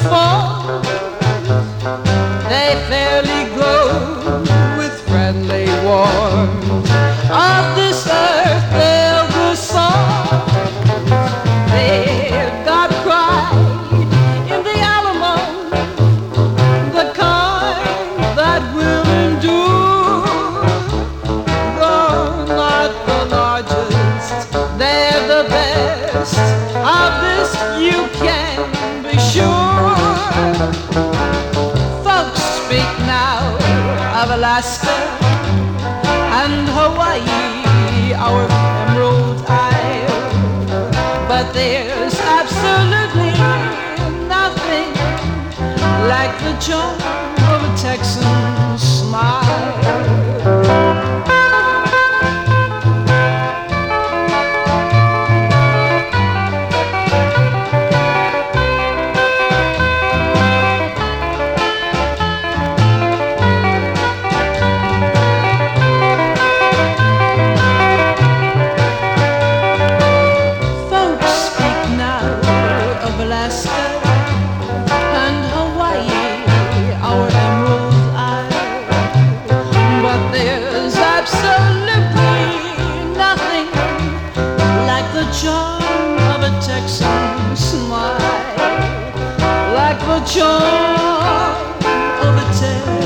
falls, they fairly glow with friendly warmth. Of this earth they'll go song. They've got pride in the Alamo, the kind that will endure. Though not the largest, they're the best. Of this you can be sure. Folks speak now of Alaska and Hawaii, our Emerald Isle, but there's absolutely nothing like the charm of a Texan smile. The charm of a Texan smile, like the charm of a Texan